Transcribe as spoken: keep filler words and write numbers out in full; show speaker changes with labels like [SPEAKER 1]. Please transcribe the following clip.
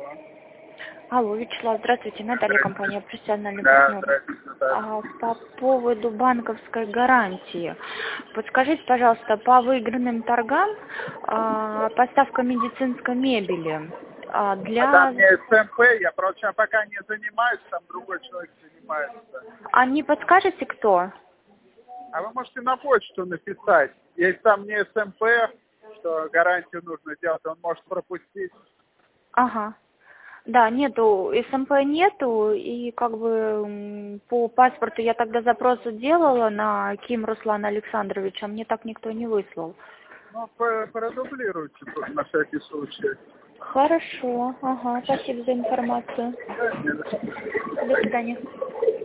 [SPEAKER 1] Алло, Вячеслав, здравствуйте, Наталья, компания «Профессиональный
[SPEAKER 2] Да,
[SPEAKER 1] партнер».
[SPEAKER 2] здравствуйте, да.
[SPEAKER 1] А, по поводу банковской гарантии. Подскажите, пожалуйста, по выигранным торгам а, поставка медицинской мебели а,
[SPEAKER 2] А там
[SPEAKER 1] для...
[SPEAKER 2] не СМП, я просто пока не занимаюсь, там другой человек занимается.
[SPEAKER 1] А не подскажете, кто?
[SPEAKER 2] А вы можете на почту написать. Если там не СМП, что гарантию нужно делать, он может пропустить.
[SPEAKER 1] Ага. Да, нету, СМП нету, и как бы м, по паспорту я тогда запросы делала на Ким Руслана Александровича, а мне так никто не выслал.
[SPEAKER 2] Ну, по- продублируйте тут на всякий случай.
[SPEAKER 1] Хорошо, ага, спасибо за информацию.
[SPEAKER 2] Да, не за что.
[SPEAKER 1] До свидания.